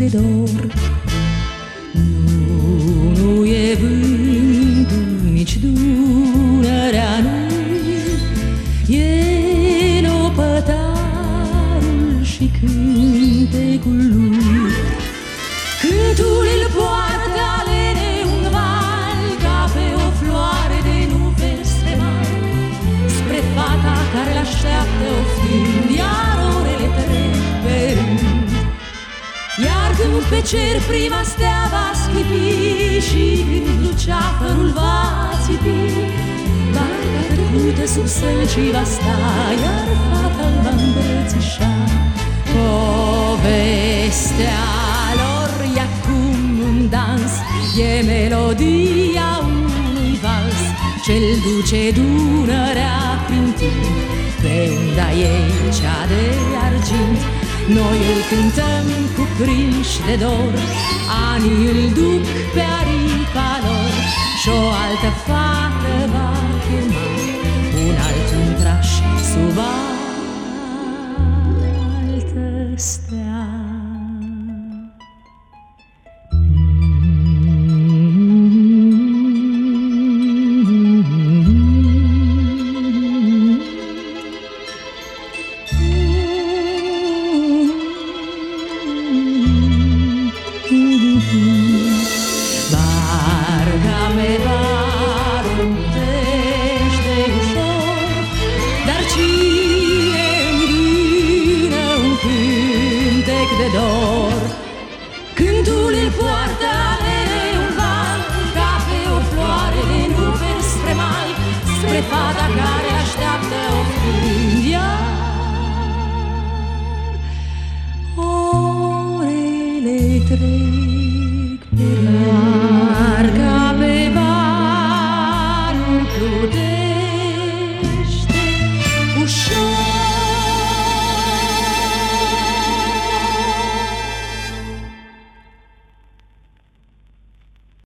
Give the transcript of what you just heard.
dor. Nu e vântul, nici Dunărea, nu e nopătarul și cântecul lui. Cântul îl poartă alene un val, ca pe o floare de nuveli spre mare, spre fata care l-așteaptă oftind, iar orele trec pe rând. Iar când pe cer prima stea va sclipi și când luceafărul va țipi, barca trecută sub sălcii va sta, iar fata îl va îmbrățișa. Povestea lor e acum un dans, e melodia unui vals ce-l duce Dunărea prin timp, pe unda ei cea de argint. Noi îl cântăm cuprinși de dor, anii îl duc pe aripa lor, și-o altă fată va chema un alt untraș sub altă stea.